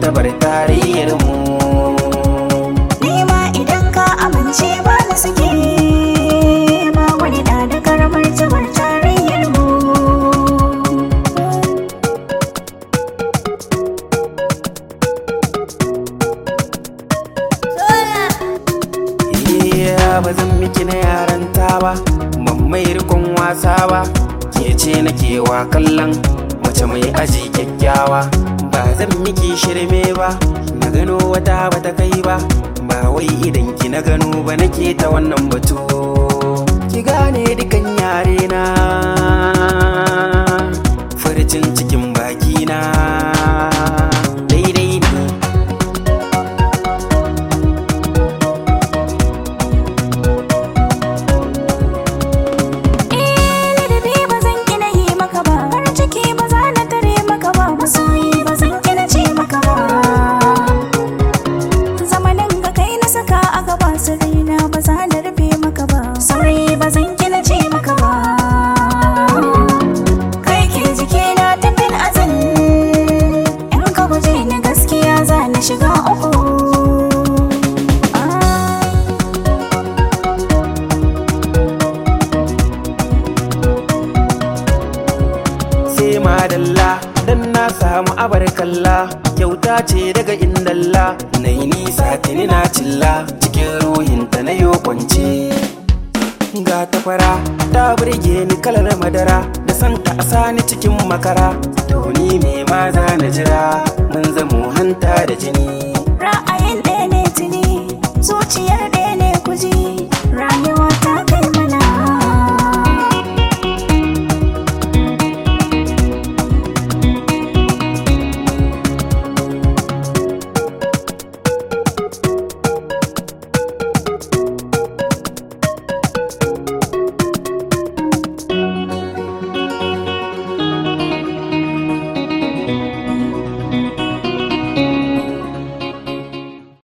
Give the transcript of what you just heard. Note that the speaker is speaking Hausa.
martabar tarayyar mu. Nema idan ka amince ba na suke ba wani da karamar martabar tarayyar mu. Ba zan miki na yaranta ba, ban mai rikon wasa ba, ke ce nake wa kallon mace mai aji kyakkyawa. Ba zan miki shirme ba, na gano wata bata kai ba, ba wai idan ki na gano ba nake ta wannan batu. Ki gane dukan yare na, furcin cikin baki na daidai ne. Shiga uku sai madalla dan na samu abarkalla, kyauta ce daga indalla. Nai nisa tuni na cilla, cikin ruhinta na yo kwance. Ga tafara ta burge ni kalar madara, da santa a sani cikin makara. To ni me ma za na jira, mun zamo hanta da jini.